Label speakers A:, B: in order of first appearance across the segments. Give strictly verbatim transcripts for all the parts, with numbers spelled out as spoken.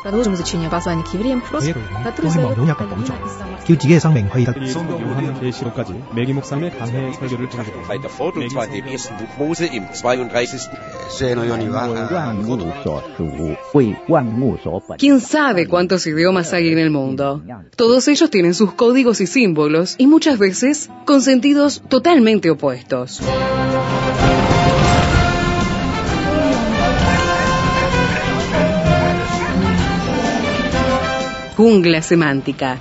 A: Продолжим изучение послания к евреям, который задает Алина из Самарского.
B: 叫自己嘅生命可以得
C: 성도 요한 계시록까지 매기 목사님의 강해 설교를 들으셨습니다.
D: Bei der Fortungsfahrt im ersten Buch Mose im zweiunddreißigsten
E: ¿Quién sabe cuántos idiomas hay en el mundo? Todos ellos tienen sus códigos y símbolos, y muchas veces con sentidos totalmente opuestos. Jungla semántica.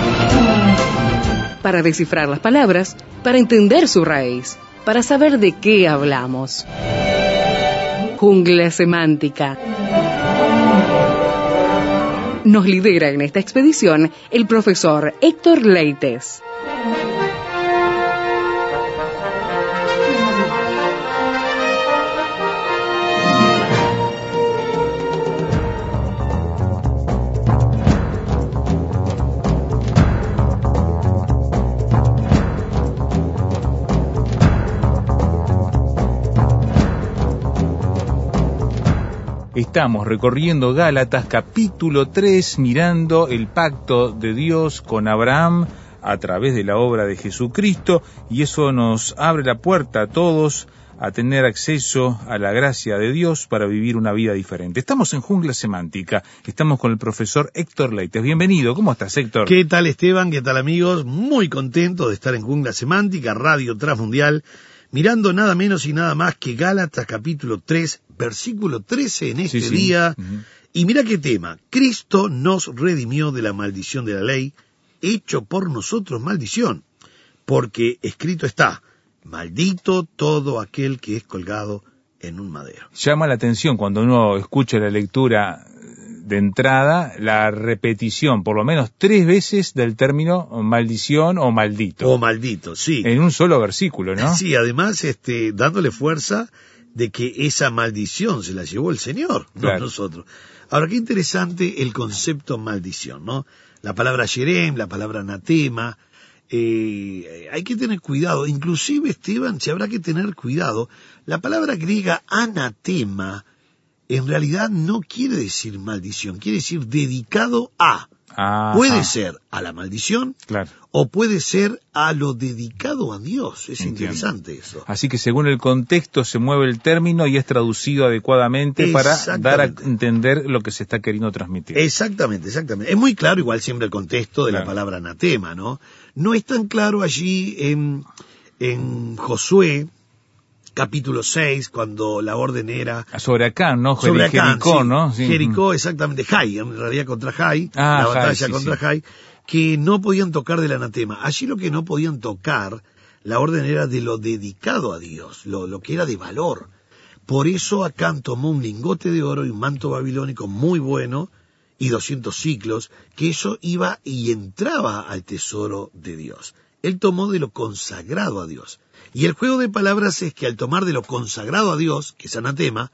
E: Para descifrar las palabras, para entender su raíz, para saber de qué hablamos. Jungla semántica. Nos lidera en esta expedición el profesor Héctor Leites.
F: Estamos recorriendo Gálatas capítulo tres, mirando el pacto de Dios con Abraham a través de la obra de Jesucristo, y eso nos abre la puerta a todos a tener acceso a la gracia de Dios para vivir una vida diferente. Estamos en Jungla Semántica, estamos con el profesor Héctor Leites. Bienvenido, ¿cómo estás, Héctor?
G: ¿Qué tal, Esteban? ¿Qué tal, amigos? Muy contento de estar en Jungla Semántica, Radio Transmundial, mirando nada menos y nada más que Gálatas capítulo tres, versículo trece en este sí, sí. día. Uh-huh. Y mira qué tema: Cristo nos redimió de la maldición de la ley, hecho por nosotros maldición, porque escrito está: maldito todo aquel que es colgado en un madero.
F: Llama la atención cuando uno escucha la lectura de entrada, la repetición por lo menos tres veces del término maldición o maldito.
G: O maldito, sí.
F: En un solo versículo, ¿no?
G: Sí, además este, dándole fuerza de que esa maldición se la llevó el Señor, no claro. nosotros. Ahora, qué interesante el concepto maldición, ¿no? La palabra yerem, la palabra anatema, eh, hay que tener cuidado. Inclusive, Esteban, si habrá que tener cuidado, la palabra griega anatema en realidad no quiere decir maldición, quiere decir dedicado a. Ajá. Puede ser a la maldición, claro, o puede ser a lo dedicado a Dios. Es Entiendo. Interesante eso.
F: Así que según el contexto se mueve el término y es traducido adecuadamente para dar a entender lo que se está queriendo transmitir.
G: Exactamente, exactamente. Es muy claro igual siempre el contexto de claro. la palabra anatema, ¿no? No es tan claro allí en, en Josué, capítulo seis, cuando la orden era...
F: Sobre Acán, ¿no?
G: Sobre Acán,
F: Jericó,
G: sí.
F: ¿no? Sí.
G: Jericó, exactamente. Jai, en realidad contra Jai,
F: ah,
G: la batalla
F: Jai, sí,
G: contra
F: sí.
G: Jai, que no podían tocar del anatema. Allí lo que no podían tocar, la orden era de lo dedicado a Dios, lo, lo que era de valor. Por eso Acán tomó un lingote de oro y un manto babilónico muy bueno, y doscientos ciclos, que eso iba y entraba al tesoro de Dios. Él tomó de lo consagrado a Dios. Y el juego de palabras es que al tomar de lo consagrado a Dios, que es anatema,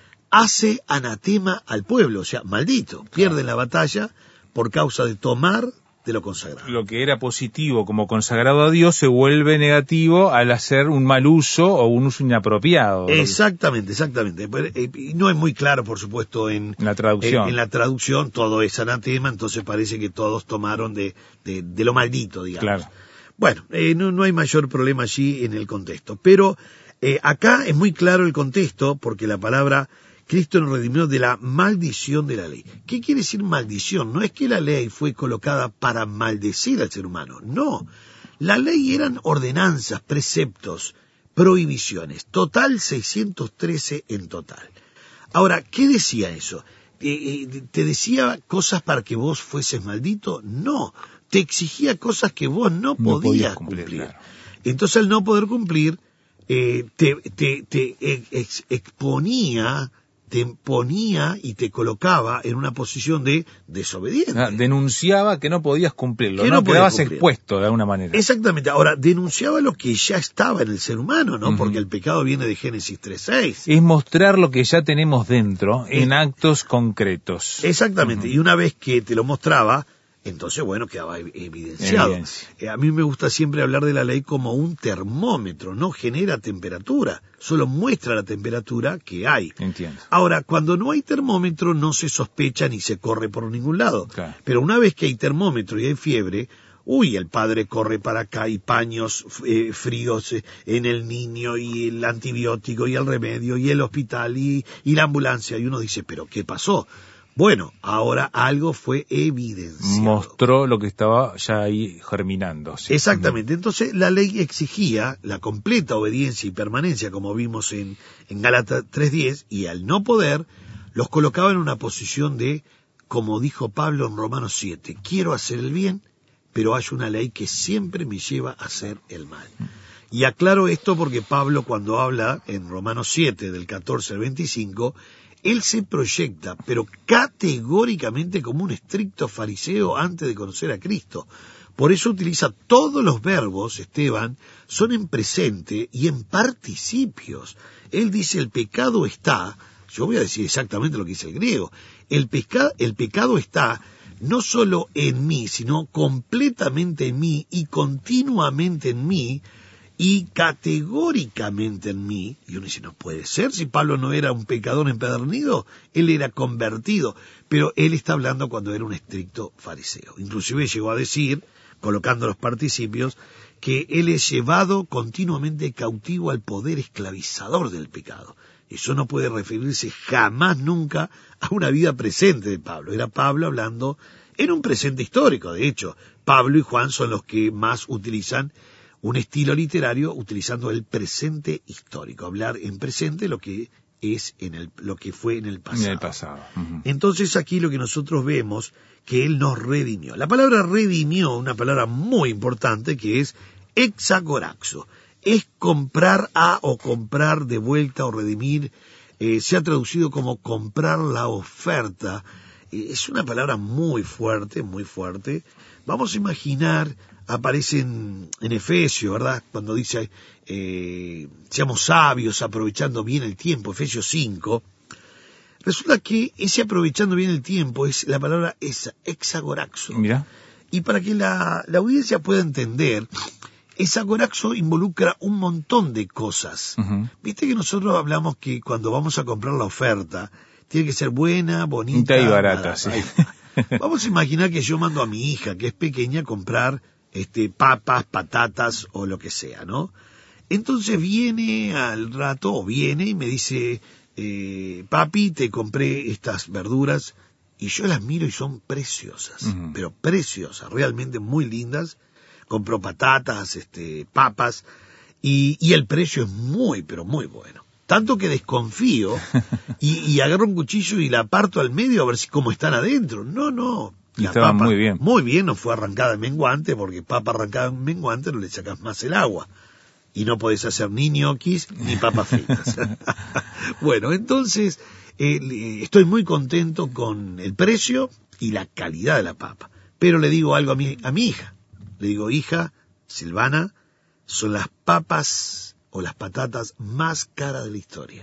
G: hace anatema al pueblo, o sea, maldito. Pierden la batalla por causa de tomar de lo consagrado.
F: Lo que era positivo como consagrado a Dios se vuelve negativo al hacer un mal uso o un uso inapropiado.
G: Exactamente, exactamente. No es muy claro, por supuesto, en,
F: en la traducción.
G: En, en la traducción todo es anatema, entonces parece que todos tomaron de, de, de lo maldito, digamos.
F: Claro.
G: Bueno, eh, no, no hay mayor problema allí en el contexto, pero eh, acá es muy claro el contexto porque la palabra Cristo nos redimió de la maldición de la ley. ¿Qué quiere decir maldición? No es que la ley fue colocada para maldecir al ser humano, no. La ley eran ordenanzas, preceptos, prohibiciones, total seiscientos trece en total. Ahora, ¿qué decía eso? Eh, eh, ¿Te decía cosas para que vos fueses maldito? No. Te exigía cosas que vos no, no podías, podías cumplir. cumplir. Claro. Entonces, al no poder cumplir, eh, te, te, te ex, exponía, te ponía y te colocaba en una posición de desobediente.
F: Ah, denunciaba que no podías cumplirlo,
G: que
F: ¿no?
G: no
F: Quedabas
G: cumplir.
F: expuesto de alguna manera.
G: Exactamente. Ahora, denunciaba lo que ya estaba en el ser humano, ¿no? Uh-huh. Porque el pecado viene de Génesis tres seis.
F: Es mostrar lo que ya tenemos dentro en eh, actos concretos.
G: Exactamente. Uh-huh. Y una vez que te lo mostraba, entonces, bueno, quedaba evidenciado. Eh, a mí me gusta siempre hablar de la ley como un termómetro, no genera temperatura, solo muestra la temperatura que hay.
F: Entiendo.
G: Ahora, cuando no hay termómetro, no se sospecha ni se corre por ningún lado.
F: Claro.
G: Pero una vez que hay termómetro y hay fiebre, uy, el padre corre para acá y paños eh, fríos eh, en el niño y el antibiótico y el remedio y el hospital y, y la ambulancia. Y uno dice, ¿pero qué pasó? Bueno, ahora algo fue evidenciado.
F: Mostró lo que estaba ya ahí germinando. ¿Sí?
G: Exactamente. Entonces la ley exigía la completa obediencia y permanencia, como vimos en, en Gálatas tres diez, y al no poder, los colocaba en una posición de, como dijo Pablo en Romanos siete, quiero hacer el bien, pero hay una ley que siempre me lleva a hacer el mal. Y aclaro esto porque Pablo, cuando habla en Romanos siete, del catorce al veinticinco, él se proyecta, pero categóricamente como un estricto fariseo antes de conocer a Cristo. Por eso utiliza todos los verbos, Esteban, son en presente y en participios. Él dice, el pecado está, yo voy a decir exactamente lo que dice el griego, el, peca, el pecado está no solo en mí, sino completamente en mí y continuamente en mí, y categóricamente en mí. Y uno dice, no puede ser, si Pablo no era un pecador empedernido, él era convertido, pero él está hablando cuando era un estricto fariseo. Inclusive llegó a decir, colocando los participios, que él es llevado continuamente cautivo al poder esclavizador del pecado. Eso no puede referirse jamás nunca a una vida presente de Pablo. Era Pablo hablando en un presente histórico. De hecho, Pablo y Juan son los que más utilizan un estilo literario utilizando el presente histórico, hablar en presente lo que es en el, lo que fue en el pasado.
F: En el pasado. Uh-huh.
G: Entonces aquí lo que nosotros vemos que él nos redimió. La palabra redimió, una palabra muy importante que es exagoraxo, es comprar a o comprar de vuelta o redimir, eh, se ha traducido como comprar la oferta. Eh, es una palabra muy fuerte, muy fuerte. Vamos a imaginar, aparece en, en Efesios, ¿verdad? Cuando dice, eh, seamos sabios aprovechando bien el tiempo, Efesios cinco. Resulta que ese aprovechando bien el tiempo es la palabra es exagoraxo.
F: Mira.
G: Y para que la, la audiencia pueda entender, exagoraxo involucra un montón de cosas. Uh-huh. Viste que nosotros hablamos que cuando vamos a comprar la oferta, tiene que ser buena, bonita
F: y barata.
G: barata.
F: Sí.
G: Vamos a imaginar que yo mando a mi hija, que es pequeña, a comprar este, papas, patatas o lo que sea, ¿no? Entonces viene al rato, o viene y me dice, eh, papi, te compré estas verduras, y yo las miro y son preciosas, uh-huh. pero preciosas, realmente muy lindas. Compró patatas, este, papas, y, y el precio es muy, pero muy bueno. Tanto que desconfío y, y agarro un cuchillo y la parto al medio a ver si cómo están adentro. No, no.
F: Y estaba muy bien.
G: Muy bien, no fue arrancada en menguante, porque papa arrancada en menguante no le sacas más el agua. Y no podés hacer ni ñoquis ni papas fritas. Bueno, entonces eh, estoy muy contento con el precio y la calidad de la papa. Pero le digo algo a mi, a mi hija. Le digo, hija, Silvana, son las papas o las patatas más caras de la historia.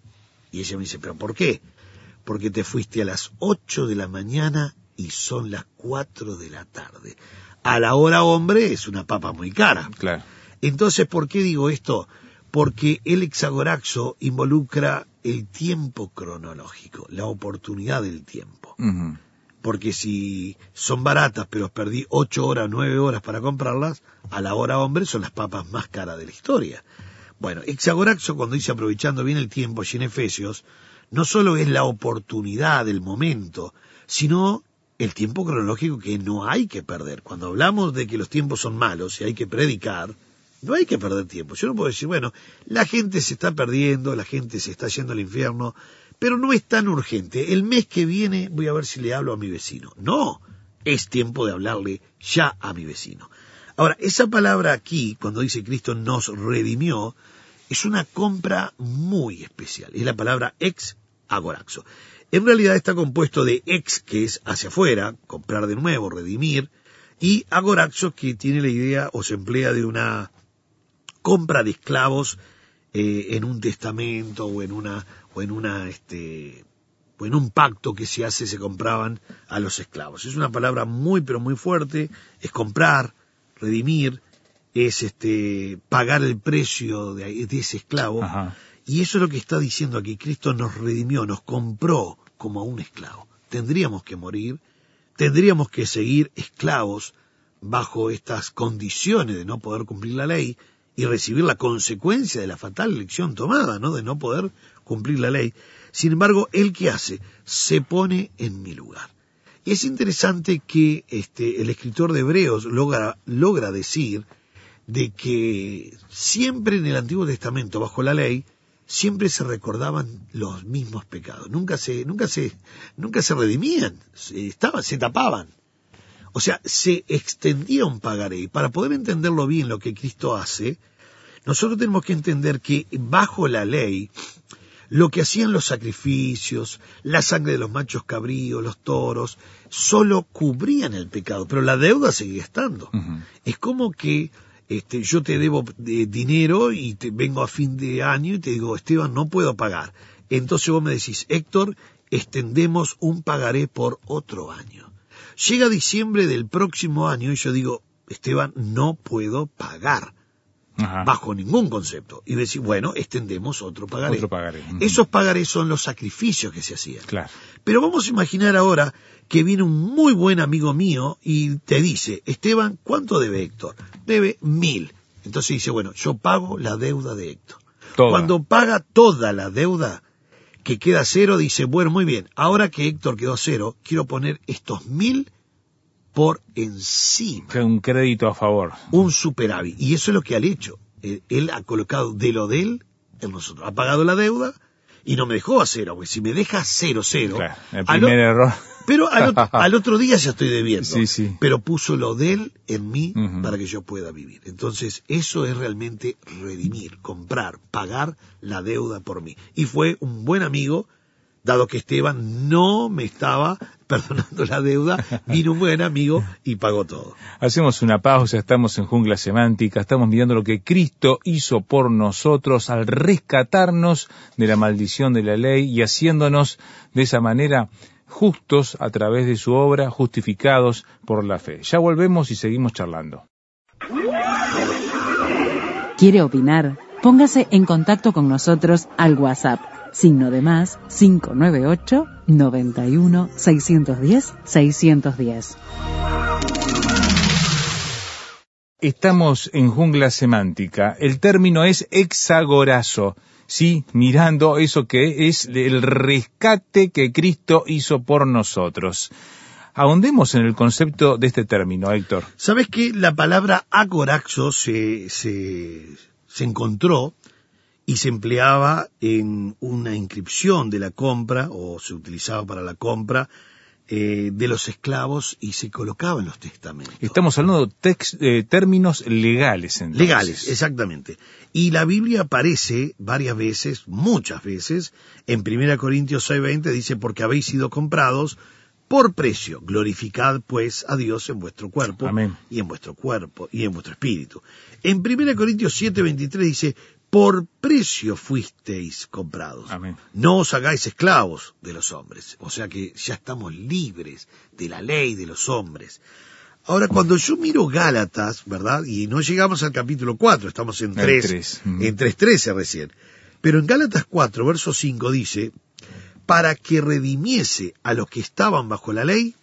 G: Y ella me dice, ¿pero por qué? Porque te fuiste a las ocho de la mañana y son las cuatro de la tarde. A la hora hombre es una papa muy cara.
F: Claro.
G: Entonces, ¿por qué digo esto? Porque el hexagoraxo involucra el tiempo cronológico, la oportunidad del tiempo. Uh-huh. Porque si son baratas, pero perdí ocho horas, nueve horas para comprarlas, a la hora hombre son las papas más caras de la historia. Bueno, hexagoraxo, cuando dice aprovechando bien el tiempo, allí en Efesios, no solo es la oportunidad del momento, sino el tiempo cronológico que no hay que perder. Cuando hablamos de que los tiempos son malos y hay que predicar, no hay que perder tiempo. Yo no puedo decir, bueno, la gente se está perdiendo, la gente se está yendo al infierno, pero no es tan urgente. El mes que viene voy a ver si le hablo a mi vecino. No, es tiempo de hablarle ya a mi vecino. Ahora, esa palabra aquí, cuando dice Cristo nos redimió, es una compra muy especial. Es la palabra ex agoraxo. En realidad está compuesto de ex, que es hacia afuera, comprar de nuevo, redimir, y agoraxo, que tiene la idea o se emplea de una compra de esclavos eh, en un testamento o en una o en una este pues en un pacto que se hace se compraban a los esclavos. Es una palabra muy pero muy fuerte, es comprar, redimir, es este pagar el precio de, de ese esclavo. Ajá. Y eso es lo que está diciendo aquí. Cristo nos redimió, nos compró como a un esclavo. Tendríamos que morir, tendríamos que seguir esclavos bajo estas condiciones de no poder cumplir la ley y recibir la consecuencia de la fatal elección tomada, ¿no? De no poder cumplir la ley. Sin embargo, ¿él qué hace? Se pone en mi lugar. Y es interesante que este, el escritor de Hebreos logra, logra decir de que siempre en el Antiguo Testamento, bajo la ley, siempre se recordaban los mismos pecados. Nunca se, nunca se, nunca se redimían, se, estaban, se tapaban. O sea, se extendía un pagaré. Y para poder entenderlo bien lo que Cristo hace, nosotros tenemos que entender que bajo la ley, lo que hacían los sacrificios, la sangre de los machos cabríos, los toros, solo cubrían el pecado, pero la deuda seguía estando. Uh-huh. Es como que este, yo te debo de dinero y te vengo a fin de año y te digo, Esteban, no puedo pagar. Entonces vos me decís, Héctor, extendemos un pagaré por otro año. Llega diciembre del próximo año y yo digo, Esteban, no puedo pagar. Ajá. Bajo ningún concepto. Y decir, bueno, extendemos otro pagaré.
F: Otro pagaré. Uh-huh.
G: Esos pagarés son los sacrificios que se hacían.
F: Claro.
G: Pero vamos a imaginar ahora que viene un muy buen amigo mío y te dice, Esteban, ¿cuánto debe Héctor? Debe mil. Entonces dice, bueno, yo pago la deuda de Héctor. Toda. Cuando paga toda la deuda, que queda cero, dice, bueno, muy bien, ahora que Héctor quedó cero, quiero poner estos mil por encima.
F: Un crédito a favor.
G: Un superávit. Y eso es lo que ha hecho. Él, él ha colocado de lo de él en nosotros. Ha pagado la deuda y no me dejó a cero. Porque si me deja cero, cero.
F: Claro, el primer
G: al,
F: error.
G: Pero al otro, al otro día ya estoy debiendo.
F: Sí, sí.
G: Pero puso lo de él en mí uh-huh. para que yo pueda vivir. Entonces, eso es realmente redimir, comprar, pagar la deuda por mí. Y fue un buen amigo. Dado que Esteban no me estaba perdonando la deuda, vino un buen amigo y pagó todo.
F: Hacemos una pausa, estamos en Jungla Semántica, estamos mirando lo que Cristo hizo por nosotros al rescatarnos de la maldición de la ley y haciéndonos de esa manera justos a través de su obra, justificados por la fe. Ya volvemos y seguimos charlando.
A: ¿Quiere opinar? Póngase en contacto con nosotros al WhatsApp. Signo de más, cinco nueve ocho, noventa y uno, seiscientos diez, seiscientos diez.
F: Estamos en Jungla Semántica. El término es exagorazo. Sí, mirando eso que es el rescate que Cristo hizo por nosotros. Ahondemos en el concepto de este término, Héctor.
G: ¿Sabes que la palabra agoraxo se, se, se encontró y se empleaba en una inscripción de la compra, o se utilizaba para la compra eh, de los esclavos y se colocaba en los testamentos?
F: Estamos hablando de tex, eh, términos legales, entonces.
G: Legales, exactamente. Y la Biblia aparece varias veces, muchas veces, en primera Corintios seis veinte dice, porque habéis sido comprados por precio, glorificad pues a Dios en vuestro cuerpo. Amén. Y en vuestro cuerpo y en vuestro espíritu. En primera Corintios siete veintitrés dice, por precio fuisteis comprados. Amén. No os hagáis esclavos de los hombres. O sea que ya estamos libres de la ley de los hombres. Ahora, cuando yo miro Gálatas, ¿verdad? Y no llegamos al capítulo cuatro, estamos en tres, en tres trece recién. Pero en Gálatas cuatro, verso cinco dice, para que redimiese a los que estaban bajo la ley,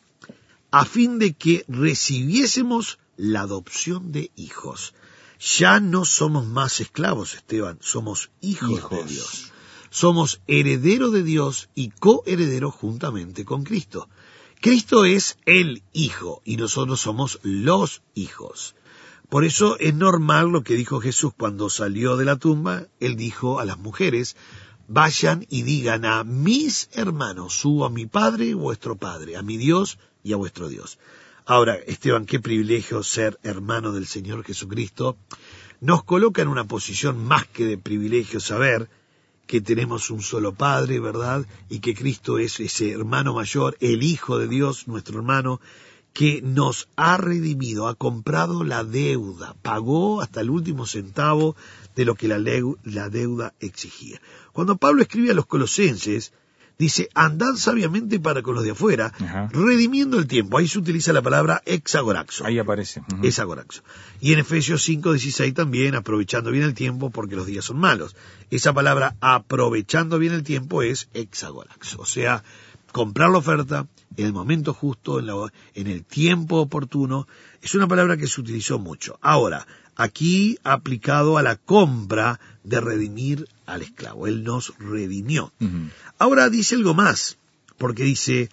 G: a fin de que recibiésemos la adopción de hijos. Ya no somos más esclavos, Esteban, somos hijos, hijos de Dios. Somos herederos de Dios y coherederos juntamente con Cristo. Cristo es el Hijo y nosotros somos los hijos. Por eso es normal lo que dijo Jesús cuando salió de la tumba. Él dijo a las mujeres, vayan y digan a mis hermanos, subo a mi Padre, vuestro Padre, a mi Dios y a vuestro Dios. Ahora, Esteban, qué privilegio ser hermano del Señor Jesucristo. Nos coloca en una posición más que de privilegio saber que tenemos un solo Padre, ¿verdad? Y que Cristo es ese hermano mayor, el Hijo de Dios, nuestro hermano, que nos ha redimido, ha comprado la deuda, pagó hasta el último centavo de lo que la, leu- la deuda exigía. Cuando Pablo escribe a los colosenses, Dice, andad sabiamente para con los de afuera,
F: Ajá.
G: redimiendo el tiempo. Ahí se utiliza la palabra exagoraxo.
F: Ahí aparece. Uh-huh.
G: Exagoraxo. Y en Efesios cinco dieciséis también, aprovechando bien el tiempo porque los días son malos. Esa palabra, aprovechando bien el tiempo, es exagoraxo. O sea, comprar la oferta en el momento justo, en, la, en el tiempo oportuno, es una palabra que se utilizó mucho. Ahora, aquí aplicado a la compra de redimir al esclavo. Él nos redimió. Uh-huh. Ahora dice algo más, porque dice,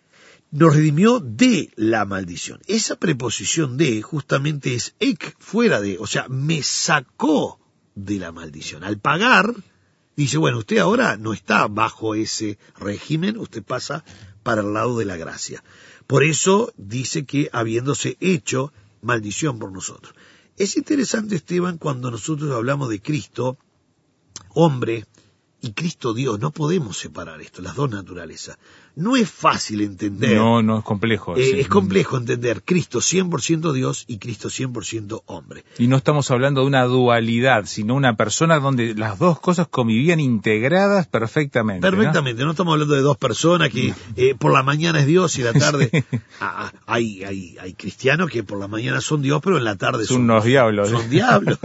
G: nos redimió de la maldición. Esa preposición de justamente es ek, fuera de, o sea, me sacó de la maldición. Al pagar, dice, bueno, usted ahora no está bajo ese régimen, usted pasa para el lado de la gracia. Por eso dice que habiéndose hecho maldición por nosotros. Es interesante, Esteban, cuando nosotros hablamos de Cristo, hombre, y Cristo Dios, no podemos separar esto, las dos naturalezas. No es fácil entender.
F: No, no, es complejo.
G: Eh,
F: sí.
G: Es complejo entender Cristo cien por ciento Dios y Cristo cien por ciento hombre.
F: Y no estamos hablando de una dualidad, sino una persona donde las dos cosas convivían integradas perfectamente.
G: Perfectamente, no, no estamos hablando de dos personas que eh, por la mañana es Dios y la tarde...
F: Sí.
G: Ah, hay, hay, hay cristianos que por la mañana son Dios, pero en la tarde
F: son,
G: son
F: unos diablos.
G: Son diablos.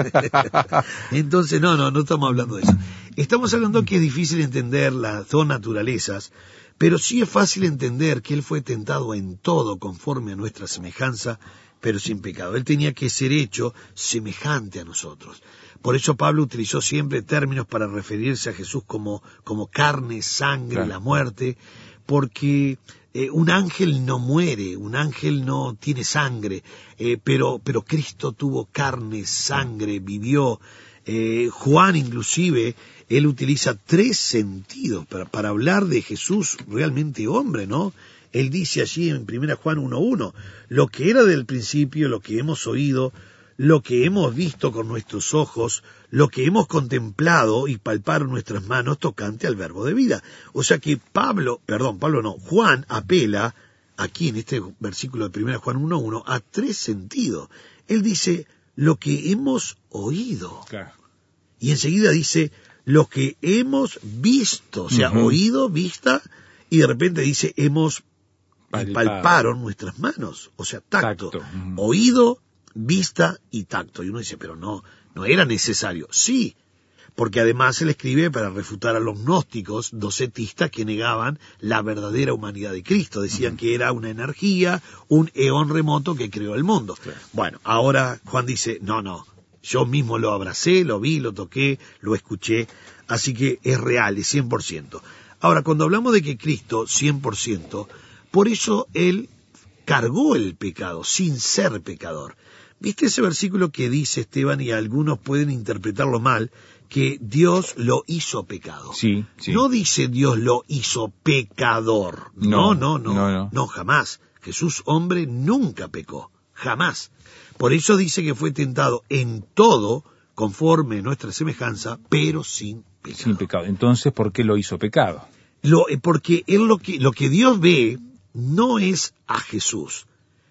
G: Entonces, no, no, no estamos hablando de eso. Estamos hablando que es difícil entender las dos naturalezas, pero sí es fácil entender que Él fue tentado en todo conforme a nuestra semejanza, pero sin pecado. Él tenía que ser hecho semejante a nosotros. Por eso Pablo utilizó siempre términos para referirse a Jesús como, como carne, sangre, claro. La muerte, porque eh, un ángel no muere, un ángel no tiene sangre, eh, pero, pero Cristo tuvo carne, sangre, vivió. Eh, Juan inclusive, él utiliza tres sentidos para, para hablar de Jesús realmente hombre, ¿no? Él dice allí en primera Juan uno uno, lo que era del principio, lo que hemos oído, lo que hemos visto con nuestros ojos, lo que hemos contemplado y palparon nuestras manos tocante al verbo de vida. O sea que Pablo, perdón, Pablo no, Juan apela aquí en este versículo de primera Juan uno uno a tres sentidos. Él dice, lo que hemos oído.
F: Claro.
G: Y enseguida dice, lo que hemos visto, o sea, uh-huh. oído, vista, y de repente dice, hemos Palpado. palparon nuestras manos, o sea, tacto, tacto. Uh-huh. Oído, vista y tacto. Y uno dice, pero no, no era necesario. Sí, porque además él escribe para refutar a los gnósticos docetistas que negaban la verdadera humanidad de Cristo. Decían uh-huh. que era una energía, un eón remoto que creó el mundo. Claro. Bueno, ahora Juan dice, no, no, yo mismo lo abracé, lo vi, lo toqué, lo escuché, así que es real, es cien por ciento. Ahora, cuando hablamos de que Cristo, cien por ciento, por eso él cargó el pecado, sin ser pecador. ¿Viste ese versículo que dice, Esteban, y algunos pueden interpretarlo mal, que Dios lo hizo pecado?
F: Sí, sí.
G: No dice Dios lo hizo pecador. No, no, no, no, no, no, no jamás. Jesús, hombre, nunca pecó, jamás. Por eso dice que fue tentado en todo, conforme a nuestra semejanza, pero sin pecado.
F: Sin pecado. Entonces, ¿por qué lo hizo pecado?
G: Lo, porque él lo que, lo que Dios ve no es a Jesús.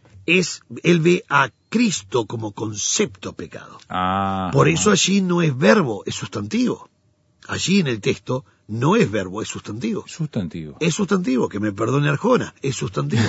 G: Es, él ve a Cristo como concepto pecado.
F: Ah,
G: Por eso allí no es verbo, es sustantivo. Allí en el texto no es verbo, es sustantivo.
F: Sustantivo.
G: Es sustantivo, que me perdone Arjona, es sustantivo.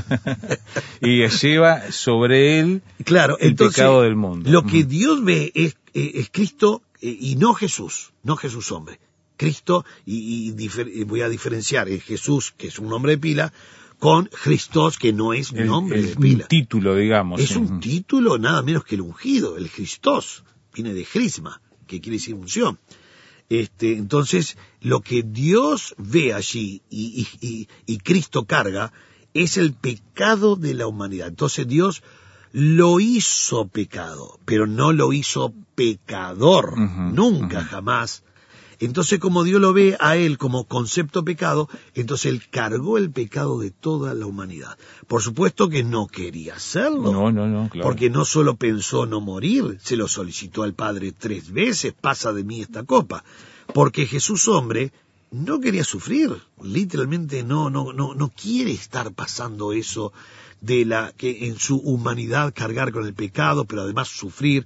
F: Y lleva sobre él
G: claro,
F: el
G: entonces,
F: pecado del mundo.
G: Lo que Dios ve es, es Cristo y no Jesús, no Jesús hombre. Cristo, y, y difer, voy a diferenciar en Jesús, que es un nombre de pila, con Christos, que no es
F: el,
G: nombre
F: el,
G: de pila.
F: Un título, digamos.
G: Es
F: sí.
G: un título nada menos que el ungido, el Christos, viene de crisma, que quiere decir unción. Este, entonces, lo que Dios ve allí y, y, y, y Cristo carga es el pecado de la humanidad. Entonces Dios lo hizo pecado, pero no lo hizo pecador, uh-huh, nunca, uh-huh. jamás. Entonces, como Dios lo ve a él como concepto pecado, entonces él cargó el pecado de toda la humanidad. Por supuesto que no quería hacerlo.
F: No, no, no, claro.
G: Porque no solo pensó no morir, se lo solicitó al Padre tres veces, pasa de mí esta copa. Porque Jesús hombre no quería sufrir, literalmente no, no, no, no quiere estar pasando eso de la que en su humanidad cargar con el pecado, pero además sufrir.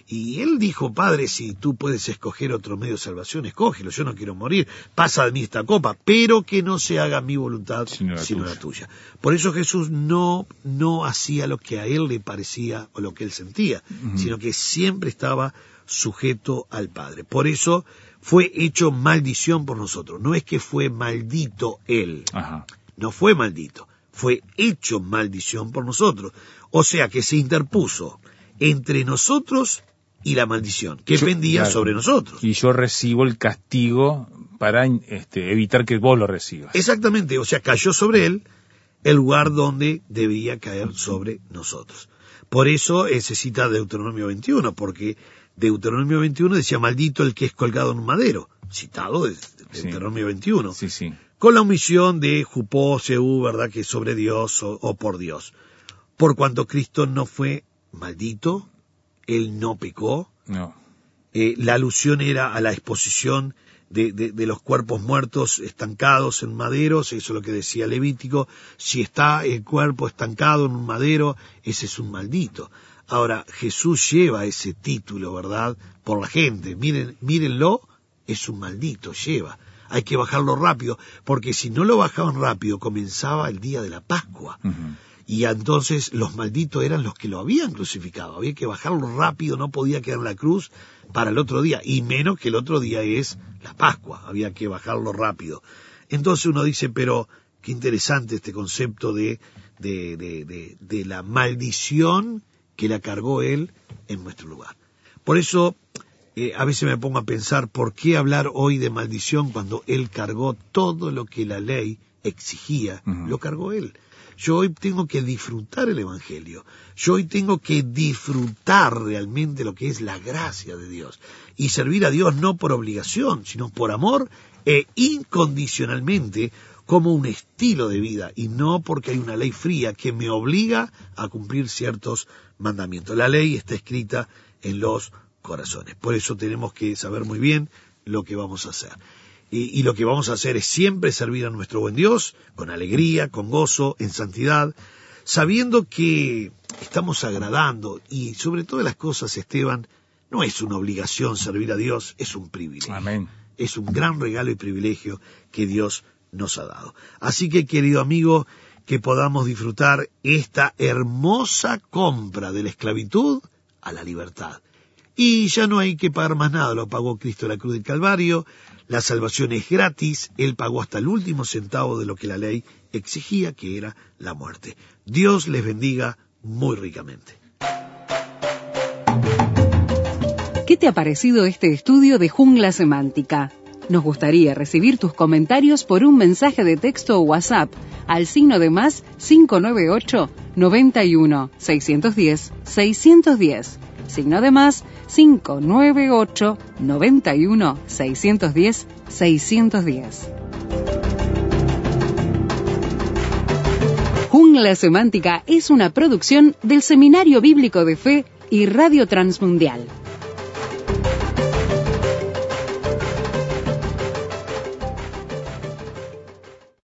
G: Y él dijo, Padre, si tú puedes escoger otro medio de salvación, escógelo, yo no quiero morir, pasa de mí esta copa, pero que no se haga mi voluntad sino la, sino tuya. la tuya. Por eso Jesús no, no hacía lo que a él le parecía o lo que él sentía, uh-huh. sino que siempre estaba sujeto al Padre. Por eso fue hecho maldición por nosotros. No es que fue maldito él, Ajá. no fue maldito, fue hecho maldición por nosotros. O sea que se interpuso entre nosotros y la maldición, que yo, pendía claro, sobre nosotros.
F: Y yo recibo el castigo para este, evitar que vos lo recibas.
G: Exactamente, o sea, cayó sobre él el lugar donde debía caer sobre nosotros. Por eso eh, se cita Deuteronomio veintiuno, porque Deuteronomio veintiuno decía, maldito el que es colgado en un madero, citado de, de sí. Deuteronomio veintiuno,
F: sí, sí.
G: con la omisión de Jupó, Seú, ¿verdad?, que es sobre Dios o, o por Dios. Por cuanto Cristo no fue maldito, él no pecó,
F: no.
G: Eh, la alusión era a la exposición de, de, de los cuerpos muertos estancados en maderos, eso es lo que decía Levítico, si está el cuerpo estancado en un madero, ese es un maldito. Ahora, Jesús lleva ese título, ¿verdad?, por la gente, miren, mírenlo, es un maldito, lleva. Hay que bajarlo rápido, porque si no lo bajaban rápido, comenzaba el día de la Pascua. Uh-huh. Y entonces los malditos eran los que lo habían crucificado. Había que bajarlo rápido, no podía quedar en la cruz para el otro día. Y menos que el otro día es la Pascua. Había que bajarlo rápido. Entonces uno dice, pero qué interesante este concepto de, de, de, de, de la maldición que la cargó él en nuestro lugar. Por eso eh, a veces me pongo a pensar, ¿por qué hablar hoy de maldición cuando él cargó todo lo que la ley exigía? Uh-huh. Lo cargó él. Yo hoy tengo que disfrutar el Evangelio. Yo hoy tengo que disfrutar realmente lo que es la gracia de Dios. Y servir a Dios no por obligación, sino por amor e incondicionalmente como un estilo de vida. Y no porque hay una ley fría que me obliga a cumplir ciertos mandamientos. La ley está escrita en los corazones. Por eso tenemos que saber muy bien lo que vamos a hacer. Y, y lo que vamos a hacer es siempre servir a nuestro buen Dios, con alegría, con gozo, en santidad, sabiendo que estamos agradando, y sobre todas las cosas, Esteban, no es una obligación servir a Dios, es un privilegio.
F: Amén.
G: Es un gran regalo y privilegio que Dios nos ha dado. Así que, querido amigo, que podamos disfrutar esta hermosa compra de la esclavitud a la libertad. Y ya no hay que pagar más nada, lo pagó Cristo en la cruz del Calvario. La salvación es gratis, Él pagó hasta el último centavo de lo que la ley exigía, que era la muerte. Dios les bendiga muy ricamente.
E: ¿Qué te ha parecido este estudio de Jungla Semántica? Nos gustaría recibir tus comentarios por un mensaje de texto o WhatsApp al signo de más cinco nueve ocho, noventa y uno, seiscientos diez, seiscientos diez. Signo de más cinco nueve ocho, noventa y uno, seiscientos diez, seiscientos diez. Jungla Semántica es una producción del Seminario Bíblico de Fe y Radio Transmundial.